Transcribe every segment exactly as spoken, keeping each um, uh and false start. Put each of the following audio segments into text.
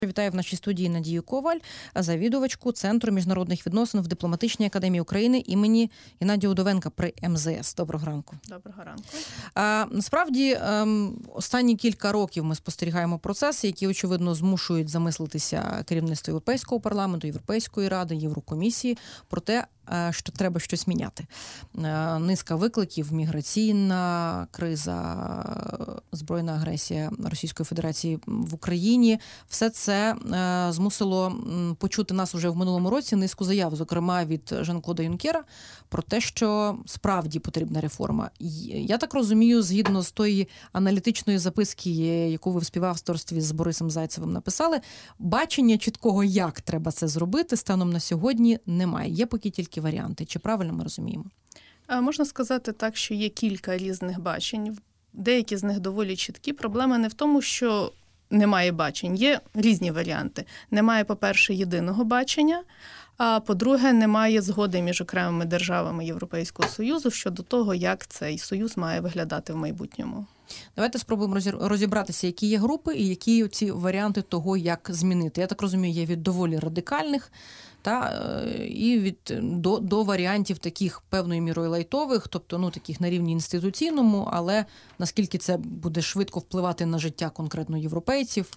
Вітаю в нашій студії Надію Коваль, завідувачку Центру міжнародних відносин в Дипломатичній академії України імені Геннадія Удовенка при ем зе ес. Доброго ранку. Доброго ранку. А, насправді, ем, останні кілька років ми спостерігаємо процеси, які, очевидно, змушують замислитися керівництво Європейського парламенту, Європейської ради, Єврокомісії про те, що треба щось міняти. Низка викликів, міграційна криза, збройна агресія Російської Федерації в Україні. Все це змусило почути нас уже в минулому році низку заяв, зокрема від Жан-Клода Юнкера, про те, що справді потрібна реформа. Я так розумію, згідно з тої аналітичної записки, яку ви в співавторстві з Борисом Зайцевим написали, бачення чіткого, як треба це зробити, станом на сьогодні немає. Є поки тільки варіанти. Чи правильно ми розуміємо? Можна сказати так, що є кілька різних бачень. Деякі з них доволі чіткі. Проблема не в тому, що немає бачень. Є різні варіанти. Немає, по-перше, єдиного бачення, а по-друге, немає згоди між окремими державами Європейського Союзу щодо того, як цей союз має виглядати в майбутньому. Давайте спробуємо розібратися, які є групи і які ці варіанти того, як змінити. Я так розумію, є від доволі радикальних та і від до, до варіантів таких певною мірою лайтових, тобто ну таких на рівні інституційному, але наскільки це буде швидко впливати на життя конкретно європейців,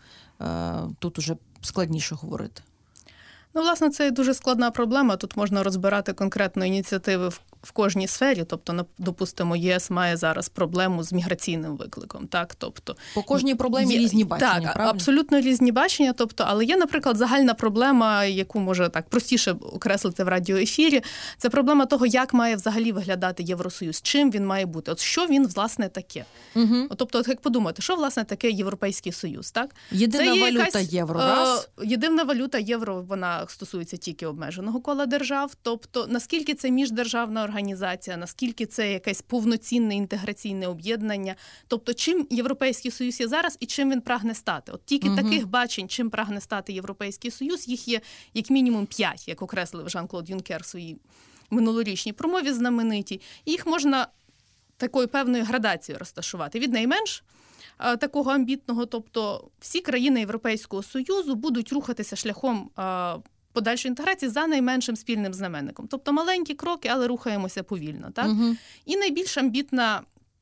тут уже складніше говорити. Ну, власне, це дуже складна проблема. Тут можна розбирати конкретно ініціативи в, в кожній сфері. Тобто, допустимо, ЄС має зараз проблему з міграційним викликом. Так? Тобто, по кожній проблемі є, різні бачення, так, правильно? Абсолютно різні бачення. Тобто, але є, наприклад, загальна проблема, яку може так простіше окреслити в радіоефірі. Це проблема того, як має взагалі виглядати Євросоюз, чим він має бути. От що він, власне, таке. Угу. Тобто, от як подумати, що, власне, таке Європейський Союз, так? Єдина це валюта якась, євро, раз. Е, єдина валюта євро, вона стосується тільки обмеженого кола держав. Тобто, наскільки це міждержавна організація, наскільки це якесь повноцінне інтеграційне об'єднання. Тобто, чим Європейський Союз є зараз і чим він прагне стати. От тільки угу. таких бачень, чим прагне стати Європейський Союз, їх є як мінімум п'ять, як окреслив Жан-Клод Юнкер в своїй минулорічній промові знаменитій. І їх можна такою певною градацією розташувати. Від найменш такого амбітного, тобто всі країни Європейського Союзу будуть рухатися шляхом подальшої інтеграції за найменшим спільним знаменником. Тобто маленькі кроки, але рухаємося повільно. Так? Угу. І найбільш амбітна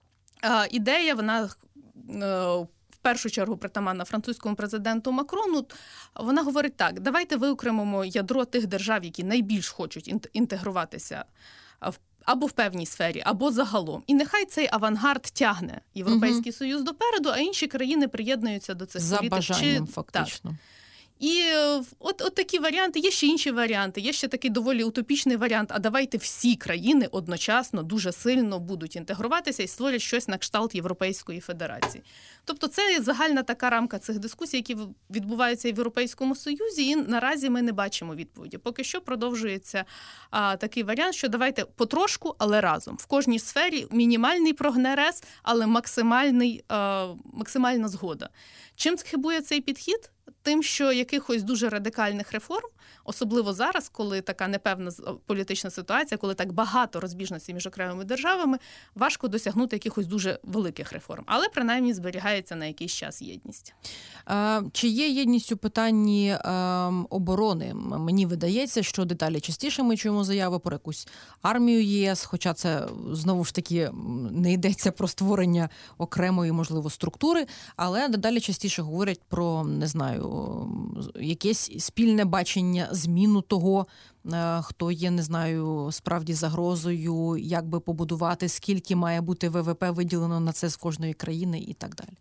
а, ідея, вона а, в першу чергу притаманна французькому президенту Макрону, вона говорить так, давайте виокремимо ядро тих держав, які найбільш хочуть інтегруватися в або в певній сфері, або загалом. І нехай цей авангард тягне Європейський угу. Союз допереду, а інші країни приєднуються до цих за політик. бажанням, Чи... фактично. Так. І от, от такі варіанти, є ще інші варіанти, є ще такий доволі утопічний варіант, а давайте всі країни одночасно дуже сильно будуть інтегруватися і створять щось на кшталт Європейської Федерації. Тобто це загальна така рамка цих дискусій, які відбуваються в Європейському Союзі, і наразі ми не бачимо відповіді. Поки що продовжується а, такий варіант, що давайте потрошку, але разом. В кожній сфері мінімальний прогрес, але максимальний, а, максимальна згода. Чим хибує цей підхід? Тим, що якихось дуже радикальних реформ, особливо зараз, коли така непевна політична ситуація, коли так багато розбіжностей між окремими державами, важко досягнути якихось дуже великих реформ. Але, принаймні, зберігається на якийсь час єдність. А, чи є єдність у питанні а, оборони? Мені видається, що деталі частіше ми чуємо заяви про якусь армію ЄС, хоча це, знову ж таки, не йдеться про створення окремої, можливо, структури, але дедалі частіше говорять про, не знаю, якесь спільне бачення, зміну того, хто є, не знаю, справді загрозою, як би побудувати, скільки має бути ВВП виділено на це з кожної країни і так далі.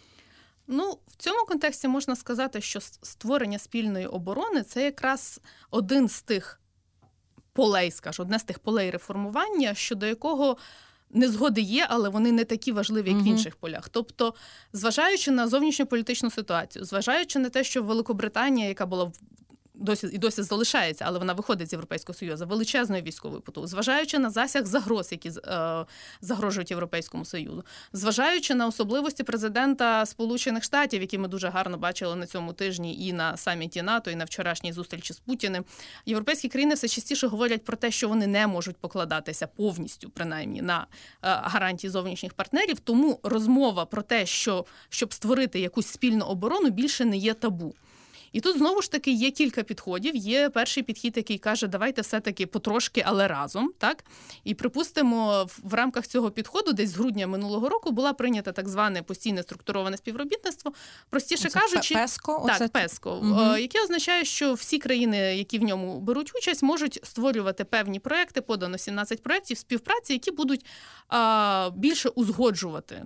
Ну, в цьому контексті можна сказати, що створення спільної оборони – це якраз один з тих полей, скажу, одне з тих полей реформування, щодо якого незгоди є, але вони не такі важливі, як в інших полях. Тобто, зважаючи на зовнішньополітичну ситуацію, зважаючи на те, що Великобританія, яка була досі і досі залишається, але вона виходить з Європейського Союзу, величезною військовою потугою, зважаючи на засяг загроз, які е, загрожують Європейському Союзу, зважаючи на особливості президента Сполучених Штатів, які ми дуже гарно бачили на цьому тижні і на саміті НАТО, і на вчорашній зустрічі з Путіним, європейські країни все частіше говорять про те, що вони не можуть покладатися повністю, принаймні, на е, гарантії зовнішніх партнерів, тому розмова про те, що щоб створити якусь спільну оборону, більше не є табу. І тут знову ж таки є кілька підходів. Є перший підхід, який каже, давайте все-таки потрошки, але разом. Так? І припустимо, в рамках цього підходу десь з грудня минулого року була прийнята так зване постійне структуроване співробітництво. Простіше Оце кажучи, ПЕСКО? так, Оце... ПЕСКО, Угу. яке означає, що всі країни, які в ньому беруть участь, можуть створювати певні проекти, подано сімнадцять проєктів співпраці, які будуть а, більше узгоджувати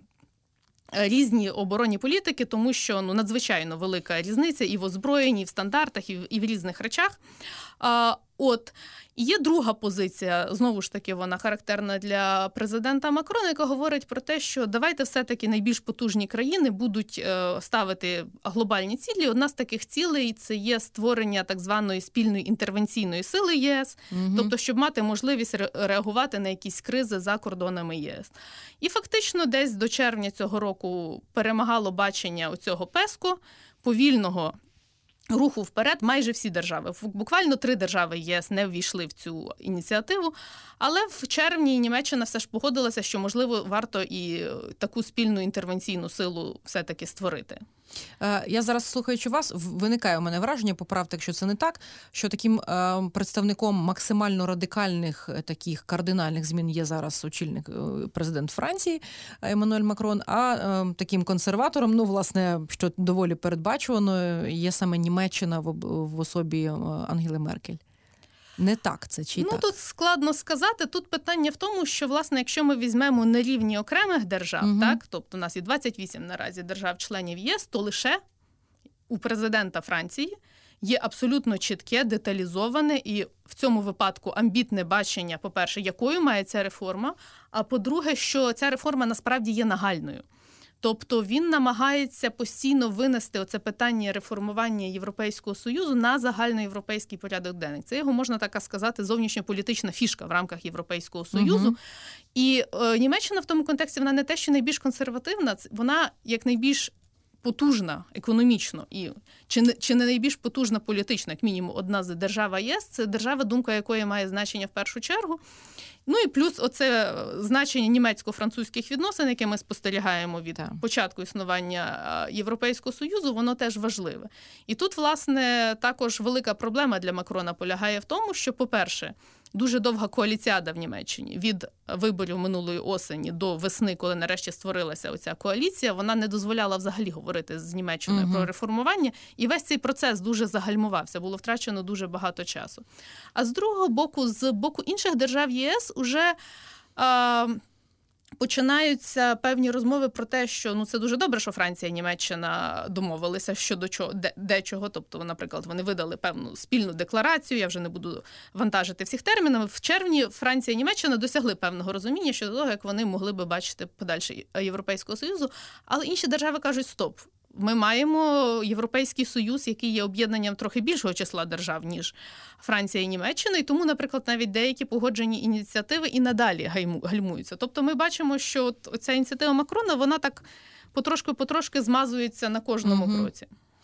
різні оборонні політики, тому що ну, надзвичайно велика різниця і в озброєнні, і в стандартах, і в, і в різних речах. А, от. І є друга позиція, знову ж таки, вона характерна для президента Макрона, яка говорить про те, що давайте все-таки найбільш потужні країни будуть е, ставити глобальні цілі. Одна з таких цілей – це є створення так званої спільної інтервенційної сили ЄС, угу. тобто, щоб мати можливість ре- реагувати на якісь кризи за кордонами ЄС. І фактично десь до червня цього року перемагало бачення оцього ПЕСКО, повільного руху вперед майже всі держави. Буквально три держави ЄС не ввійшли в цю ініціативу, але в червні Німеччина все ж погодилася, що, можливо, варто і таку спільну інтервенційну силу все-таки створити. Я зараз, слухаючи вас, виникає у мене враження, поправте, якщо це не так, що таким представником максимально радикальних таких кардинальних змін є зараз очільник президент Франції Еммануель Макрон, а таким консерватором, ну, власне, що доволі передбачувано, є саме Німеччина в особі Ангели Меркель. Не так це чи ну, так? Тут складно сказати. Тут питання в тому, що, власне, якщо ми візьмемо на рівні окремих держав, угу. так, тобто у нас є двадцять вісім наразі держав-членів ЄС, то лише у президента Франції є абсолютно чітке, деталізоване і в цьому випадку амбітне бачення, по-перше, якою має ця реформа, а по-друге, що ця реформа насправді є нагальною. Тобто він намагається постійно винести оце питання реформування Європейського Союзу на загальноєвропейський порядок денний. Це його, можна так сказати, зовнішньополітична фішка в рамках Європейського Союзу. Угу. І е, Німеччина в тому контексті, вона не те, що найбільш консервативна, вона як найбільш потужна економічно і чи не, чи не найбільш потужна політично, як мінімум, одна з держав ЄС, це держава, думка якої має значення в першу чергу. Ну і плюс оце значення німецько-французьких відносин, яке ми спостерігаємо від так. початку існування Європейського Союзу, воно теж важливе. І тут, власне, також велика проблема для Макрона полягає в тому, що, по-перше, дуже довга коаліціада в Німеччині від виборів минулої осені до весни, коли нарешті створилася оця коаліція, вона не дозволяла взагалі говорити з Німеччиною угу. про реформування, і весь цей процес дуже загальмувався, було втрачено дуже багато часу. А з другого боку, з боку інших держав ЄС уже а, починаються певні розмови про те, що ну це дуже добре, що Франція і Німеччина домовилися щодо чого, де, дечого. Тобто, наприклад, вони видали певну спільну декларацію, я вже не буду вантажити всіх термінами. В червні Франція і Німеччина досягли певного розуміння щодо того, як вони могли би бачити подальше Європейського Союзу. Але інші держави кажуть, стоп, ми маємо Європейський Союз, який є об'єднанням трохи більшого числа держав, ніж Франція і Німеччина. І тому, наприклад, навіть деякі погоджені ініціативи і надалі гальмуються. Тобто ми бачимо, що от ця ініціатива Макрона, вона так потрошки-потрошки змазується на кожному угу. кроці.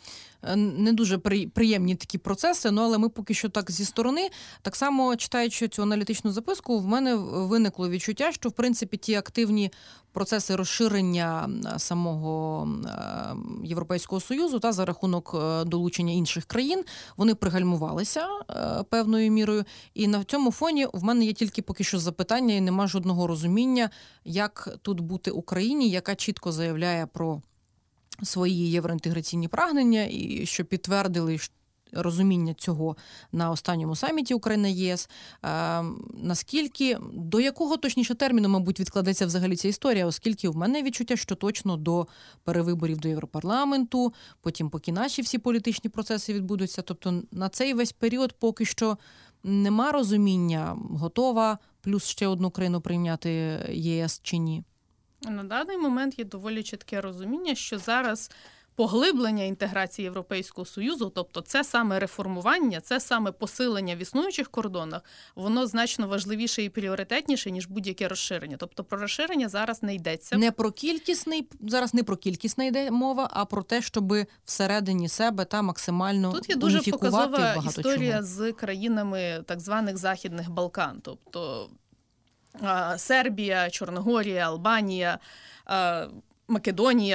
Не дуже приємні такі процеси, ну але ми поки що так зі сторони. Так само, читаючи цю аналітичну записку, в мене виникло відчуття, що, в принципі, ті активні процеси розширення самого Європейського Союзу та за рахунок долучення інших країн, вони пригальмувалися певною мірою. І на цьому фоні в мене є тільки поки що запитання і нема жодного розуміння, як тут бути Україні, яка чітко заявляє про свої євроінтеграційні прагнення, і що підтвердили розуміння цього на останньому саміті Україна-ЄС. Е, наскільки, до якого точніше терміну, мабуть, відкладеться взагалі ця історія, оскільки в мене відчуття, що точно до перевиборів до Європарламенту, потім поки наші всі політичні процеси відбудуться. Тобто на цей весь період поки що нема розуміння, готова плюс ще одну країну прийняти ЄС чи ні. На даний момент є доволі чітке розуміння, що зараз поглиблення інтеграції Європейського Союзу, тобто це саме реформування, це саме посилення в існуючих кордонах, воно значно важливіше і пріоритетніше, ніж будь-яке розширення. Тобто про розширення зараз не йдеться. Не про кількісний, зараз не про кількісне йде мова, а про те, щоб всередині себе та максимально тут є дуже показова історія чого. з країнами так званих Західних Балкан, тобто Сербія, Чорногорія, Албанія, Македонія,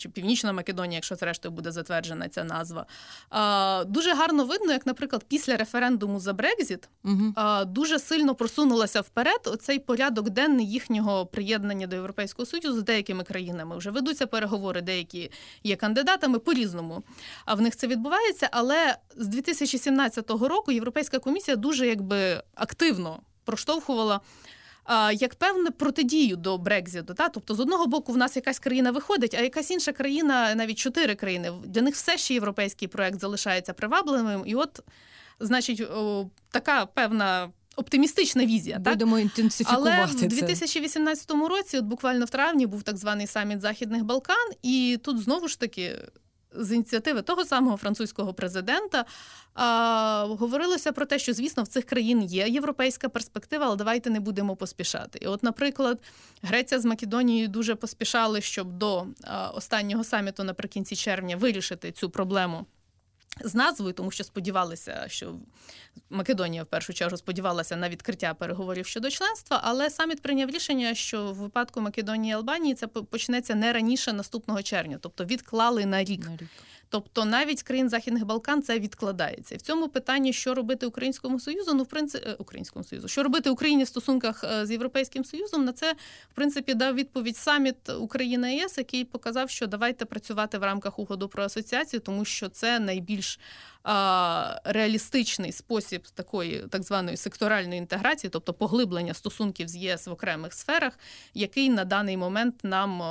чи Північна Македонія, якщо зрештою буде затверджена ця назва. Дуже гарно видно, як, наприклад, після референдуму за Брекзіт угу. дуже сильно просунулася вперед оцей порядок денний їхнього приєднання до Європейського Союзу з деякими країнами. Вже ведуться переговори, деякі є кандидатами, по-різному. А в них це відбувається, але з дві тисячі сімнадцятого року Європейська комісія дуже якби активно проштовхувала як певне протидію до Брекзиту. Та? Тобто, з одного боку, в нас якась країна виходить, а якась інша країна, навіть чотири країни, для них все ще європейський проект залишається привабливим. І от, значить, о, така певна оптимістична візія. Будемо так? інтенсифікувати Але це. в дві тисячі вісімнадцятому році, от буквально в травні, був так званий саміт Західних Балкан, і тут знову ж таки з ініціативи того самого французького президента а, говорилося про те, що, звісно, в цих країн є європейська перспектива, але давайте не будемо поспішати. І от, наприклад, Греція з Македонією дуже поспішали, щоб до а, останнього саміту наприкінці червня вирішити цю проблему з назвою, тому що сподівалися, що Македонія в першу чергу сподівалася на відкриття переговорів щодо членства, але саміт прийняв рішення, що в випадку Македонії і Албанії це почнеться не раніше наступного червня, тобто відклали на рік. На рік. Тобто навіть з країн Західних Балкан це відкладається. І в цьому питанні, що робити Українському Союзу, ну, в принципі, Українському Союзу, що робити Україні в стосунках з Європейським Союзом, на це, в принципі, дав відповідь саміт Україна-ЄС, який показав, що давайте працювати в рамках угоди про асоціацію, тому що це найбільш а, реалістичний спосіб такої так званої секторальної інтеграції, тобто поглиблення стосунків з ЄС в окремих сферах, який на даний момент нам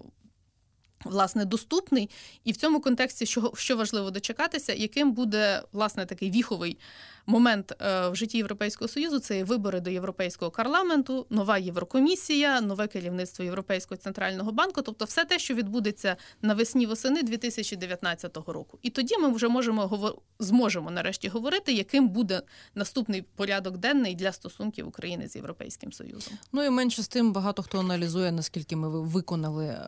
власне, доступний. І в цьому контексті, що, що важливо дочекатися, яким буде, власне, такий віховий момент е, в житті Європейського Союзу, це є вибори до Європейського парламенту, нова Єврокомісія, нове керівництво Європейського центрального банку, тобто все те, що відбудеться навесні-восени дві тисячі дев'ятнадцятого року. І тоді ми вже можемо говор... зможемо нарешті говорити, яким буде наступний порядок денний для стосунків України з Європейським Союзом. Ну і менше з тим, багато хто аналізує, наскільки ми виконали е,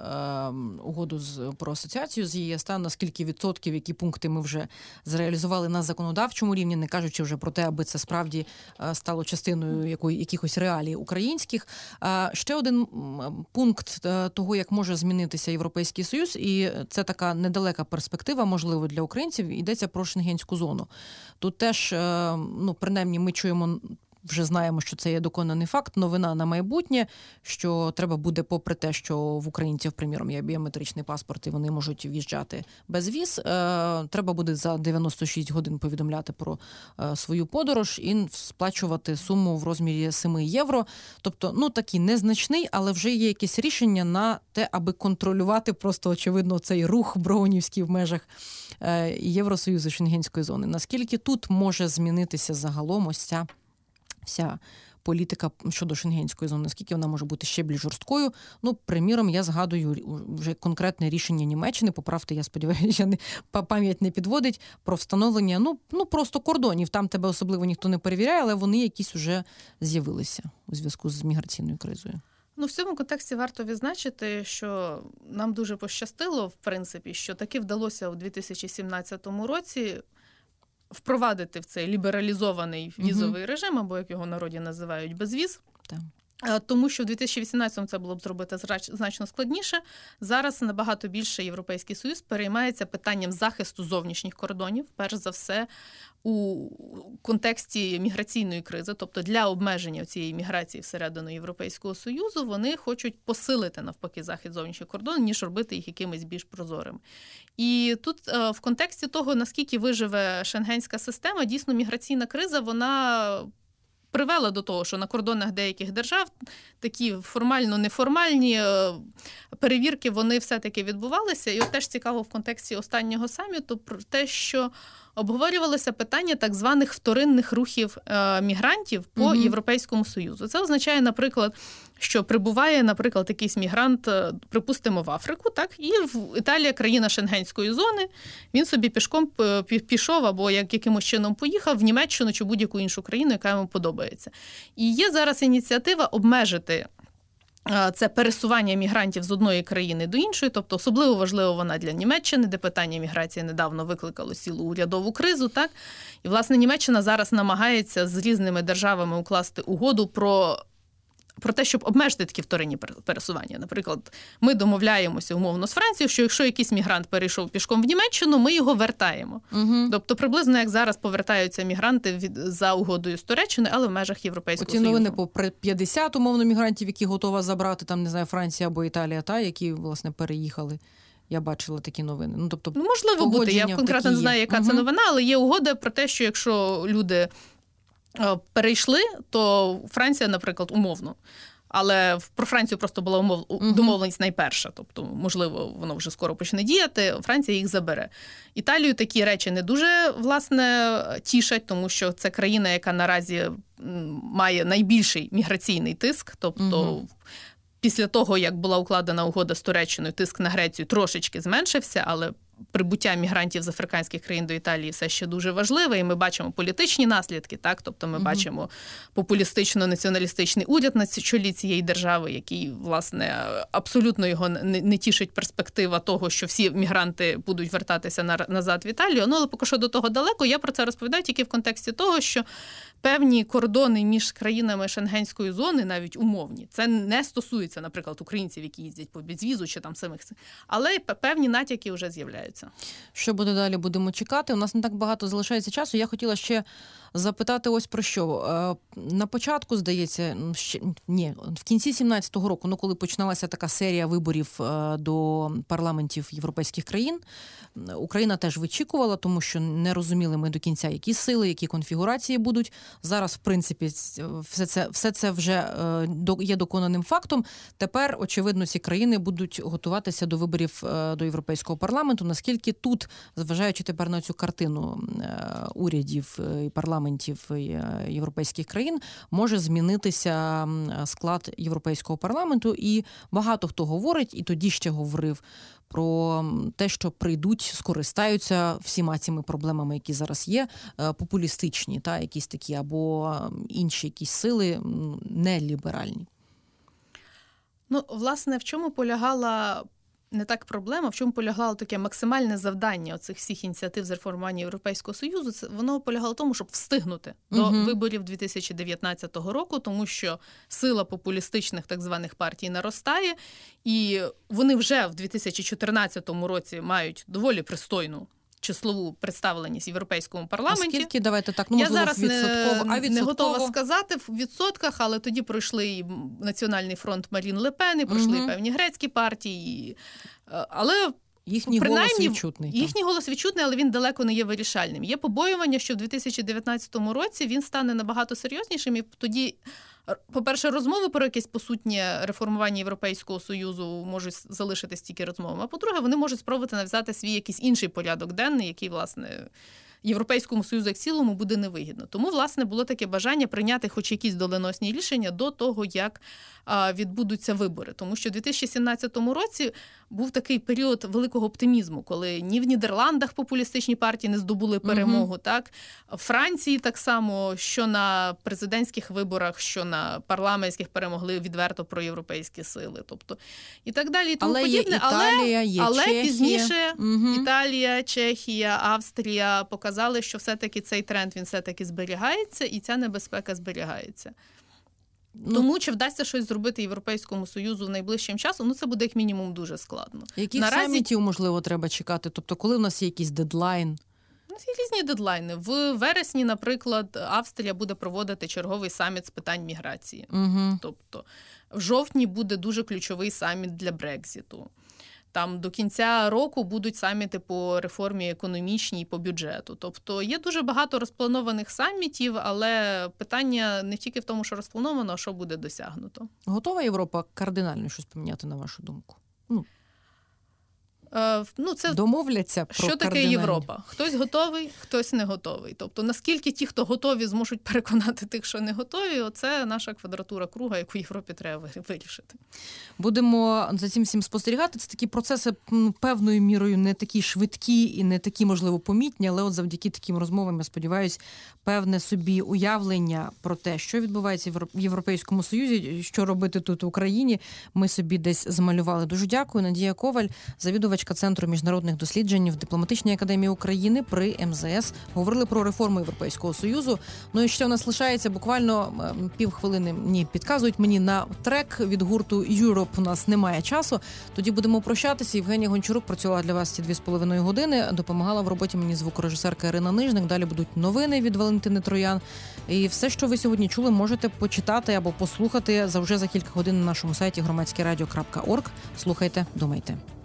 угоду з, про асоціацію з ЄС, та наскільки відсотків, які пункти ми вже зреалізували на законодавчому рівні, не кажучи вже про те, аби це справді стало частиною якої, якихось реалій українських. Ще один пункт того, як може змінитися Європейський Союз, і це така недалека перспектива, можливо, для українців, йдеться про Шенгенську зону. Тут теж, ну, принаймні, ми чуємо, вже знаємо, що це є доконаний факт, новина на майбутнє, що треба буде, попри те, що в українців, приміром, є біометричний паспорт і вони можуть в'їжджати без віз, треба буде за дев'яносто шість годин повідомляти про свою подорож і сплачувати суму в розмірі сім євро. Тобто, ну, такий незначний, але вже є якесь рішення на те, аби контролювати просто, очевидно, цей рух броунівський в межах Євросоюзу, Шенгенської зони. Наскільки тут може змінитися загалом ось ця вся політика щодо Шенгенської зони, наскільки вона може бути ще більш жорсткою. Ну, приміром, я згадую вже конкретне рішення Німеччини, поправте, я сподіваюся, я не, пам'ять не підводить, про встановлення, ну, ну, просто кордонів. Там тебе особливо ніхто не перевіряє, але вони якісь уже з'явилися у зв'язку з міграційною кризою. Ну, в цьому контексті варто відзначити, що нам дуже пощастило, в принципі, що таки вдалося у дві тисячі сімнадцятому році впровадити в цей лібералізований візовий угу. режим, або, як його в народі називають, безвіз. Так. Тому що в дві тисячі вісімнадцятому це було б зробити значно складніше. Зараз набагато більше Європейський Союз переймається питанням захисту зовнішніх кордонів, перш за все, у контексті міграційної кризи, тобто для обмеження цієї міграції всередину Європейського Союзу, вони хочуть посилити, навпаки, захист зовнішніх кордонів, ніж робити їх якимись більш прозорими. І тут в контексті того, наскільки виживе шенгенська система, дійсно міграційна криза, вона привела до того, що на кордонах деяких держав такі формально-неформальні перевірки, вони все-таки відбувалися. І от теж цікаво в контексті останнього саміту про те, що обговорювалося питання так званих вторинних рухів е, мігрантів по угу. Європейському Союзу. Це означає, наприклад, що прибуває, наприклад, якийсь мігрант, припустимо, в Африку, так, і в Італія, країна Шенгенської зони, він собі пішком пішов або як, якимось чином поїхав в Німеччину чи будь-яку іншу країну, яка йому подобається. І є зараз ініціатива обмежити це пересування мігрантів з одної країни до іншої, тобто особливо важливо вона для Німеччини, де питання міграції недавно викликало цілу урядову кризу, так? І, власне, Німеччина зараз намагається з різними державами укласти угоду про про те, щоб обмежити такі вторинні пересування. Наприклад, ми домовляємося умовно з Францією, що якщо якийсь мігрант перейшов пішком в Німеччину, ми його вертаємо. Угу. Тобто приблизно як зараз повертаються мігранти від, за угодою з Туреччини, але в межах Європейського Оці Союзу. Оці новини по п'ятдесят умовно мігрантів, які готова забрати, там, не знаю, Франція або Італія, та, які, власне, переїхали. Я бачила такі новини. Ну, тобто, ну можливо бути, я конкретно не знаю, яка угу. це новина, але є угода про те, що якщо люди перейшли, то Франція, наприклад, умовно. Але про Францію просто була умов... uh-huh. домовленість найперша. Тобто, можливо, воно вже скоро почне діяти, Франція їх забере. Італію такі речі не дуже, власне, тішать, тому що це країна, яка наразі має найбільший міграційний тиск. Тобто, uh-huh. після того, як була укладена угода з Туреччиною, тиск на Грецію трошечки зменшився, але прибуття мігрантів з африканських країн до Італії все ще дуже важливе, і ми бачимо політичні наслідки, так? Тобто ми mm-hmm. бачимо популістично-націоналістичний уряд на чолі цієї держави, який, власне, абсолютно його не, не тішить перспектива того, що всі мігранти будуть вертатися на, назад в Італію. Ну, але поки що до того далеко. Я про це розповідаю тільки в контексті того, що певні кордони між країнами Шенгенської зони, навіть умовні, це не стосується, наприклад, українців, які їздять по безвізу чи там самих, але певні натяки вже з'являються. Що буде далі, будемо чекати. У нас не так багато залишається часу. Я хотіла ще запитати ось про що. На початку, здається, ще, ні, в кінці сімнадцятого року, ну коли починалася така серія виборів до парламентів європейських країн, Україна теж вичікувала, тому що не розуміли ми до кінця, які сили, які конфігурації будуть. Зараз, в принципі, все це, все це вже є доконаним фактом. Тепер, очевидно, ці країни будуть готуватися до виборів до Європейського парламенту. Наскільки тут, зважаючи тепер на цю картину урядів і парламентів європейських країн, може змінитися склад Європейського парламенту. І багато хто говорить, і тоді ще говорив, про те, що прийдуть, скористаються всіма цими проблемами, які зараз є, популістичні, та, якісь такі, або інші якісь сили неліберальні. Ну, власне, в чому полягала не так проблема, в чому полягало таке максимальне завдання оцих всіх ініціатив з реформування Європейського Союзу, це воно полягало в тому, щоб встигнути угу. до виборів дві тисячі дев'ятнадцятого року, тому що сила популістичних так званих партій наростає, і вони вже в дві тисячі чотирнадцятому році мають доволі пристойну числову представленість в Європейському парламенті. А скільки, давайте так, ну, можливо, я зараз відсотково, не, а відсотково? не готова сказати в відсотках, але тоді пройшли і Національний фронт Марін Ле Пен, і пройшли угу. певні грецькі партії, і, але їхній голос відчутний. Їхній голос відчутний, але він далеко не є вирішальним. Є побоювання, що в дві тисячі дев'ятнадцятому році він стане набагато серйознішим, і тоді, по-перше, розмови про якесь посутнє реформування Європейського Союзу можуть залишитись тільки розмовами, а по-друге, вони можуть спробувати нав'язати свій якийсь інший порядок денний, який, власне, Європейському Союзу як цілому буде невигідно. Тому, власне, було таке бажання прийняти хоч якісь доленосні рішення до того, як а, відбудуться вибори. Тому що в дві тисячі сімнадцятому році був такий період великого оптимізму, коли ні в Нідерландах популістичні партії не здобули перемогу, угу. так? В Франції так само, що на президентських виборах, що на парламентських перемогли відверто проєвропейські сили. Тобто, і так далі, і тому але подібне. Є Італія, є але, Чехія. Але пізніше угу. Італія, Чехія, Австрія показали, що все-таки цей тренд, він все-таки зберігається, і ця небезпека зберігається. Ну, тому чи вдасться щось зробити Європейському Союзу в найближчим часом, ну це буде як мінімум дуже складно. Яких Наразі... самітів, можливо, треба чекати? Тобто, коли в нас є якийсь дедлайн? У нас є різні дедлайни. В вересні, наприклад, Австрія буде проводити черговий саміт з питань міграції. Угу. Тобто, в жовтні буде дуже ключовий саміт для Брекзиту. Там до кінця року будуть саміти по реформі економічній і по бюджету. Тобто є дуже багато розпланованих самітів, але питання не тільки в тому, що розплановано, а що буде досягнуто. Готова Європа кардинально щось поміняти, на вашу думку? Ну, е, ну це домовляться про що таке кардинальні. Європа? Хтось готовий, хтось не готовий. Тобто наскільки ті, хто готові, зможуть переконати тих, що не готові, оце наша квадратура круга, яку Європі треба вирішити. Будемо за цим всім спостерігати. Це такі процеси певною мірою не такі швидкі і не такі, можливо, помітні, але от завдяки таким розмовам, я сподіваюся, певне собі уявлення про те, що відбувається в Європейському Союзі, що робити тут в Україні, ми собі десь змалювали. Дуже дякую. Надія Коваль, завідувач завідувачка Центру міжнародних досліджень в Дипломатичній академії України при ем зе ес. Говорили про реформу Європейського Союзу. Ну і ще у нас лишається буквально півхвилини. Ні, підказують мені на трек від гурту Europe. У нас немає часу. Тоді будемо прощатися. Євгенія Гончарук працювала для вас ці дві з половиною години. Допомагала в роботі мені звукорежисерка Ірина Нижник. Далі будуть новини від Валентини Троян. І все, що ви сьогодні чули, можете почитати або послухати за вже за кілька годин на нашому сайті громадське радіо крапка орг. Слухайте, думайте.